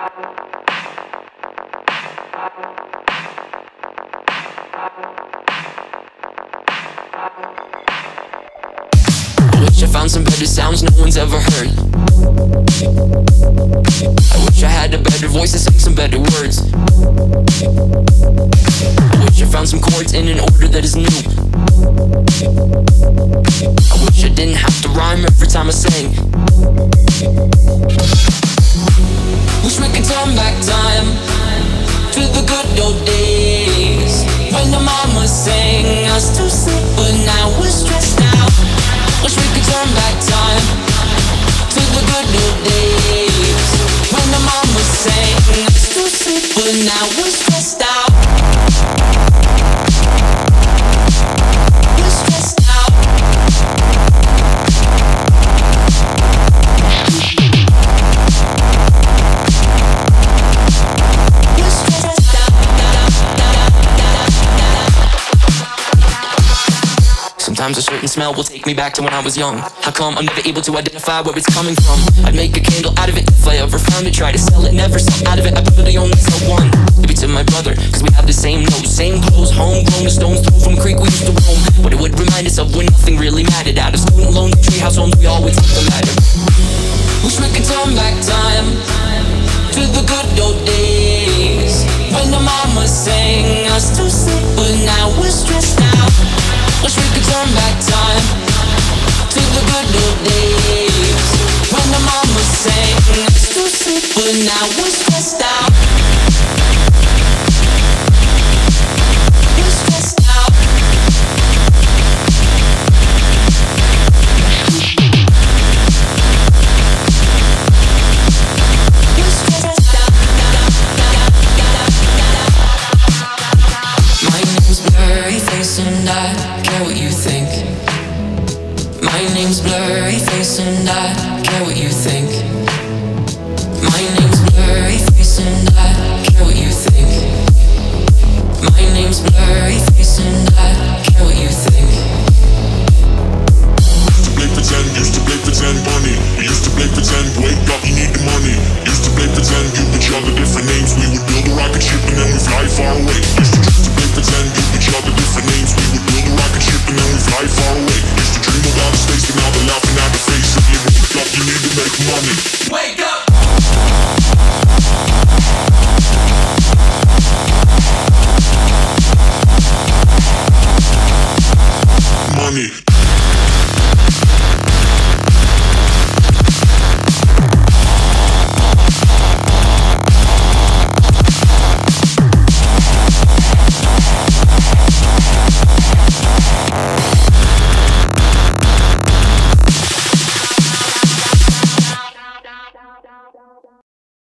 Wish I found some better sounds no one's ever heard. I wish I had a better voice and sang some better words. I wish I found some chords in an order that is new. I wish I didn't have to rhyme every time I sang. Wish we could turn back time to the good old days when the mama sang us to sleep, but now we're stressed out. Wish we could turn back time to the good old days when the mama sang us to sleep, but now we're stressed out. We're stressed out. We're stressed out. Sometimes a certain smell will take me back to when I was young. How come I'm never able to identify where it's coming from? I'd make a candle out of it if I ever found it. Try to sell it, never sell out of it. I probably only sell one. Maybe to my brother, cause we have the same nose, same clothes, homegrown, a stone's throw from a creek we used to roam. But it would remind us of when nothing really mattered. Out of student loans, treehouse homes, we always had the ladder. Wish we could turn back time to the good old days when the mama sang us to sleep, but now we're stressed out. Wish we could turn back time to the good old days when the mama sang us to sleep, but now we're stressed out. We're stressed out. We're stressed out. My name's Blurry Face and I care what you think. My name's Blurry Face and I care what you think. My name's Blurry Face and I care what you think. My name's Blurry Face and I care what you think. Used to play pretend, bunny. Used to play pretend, wake up, you need the money. Used to play pretend, give each other different names. We would build a rocket ship and then we fly far away.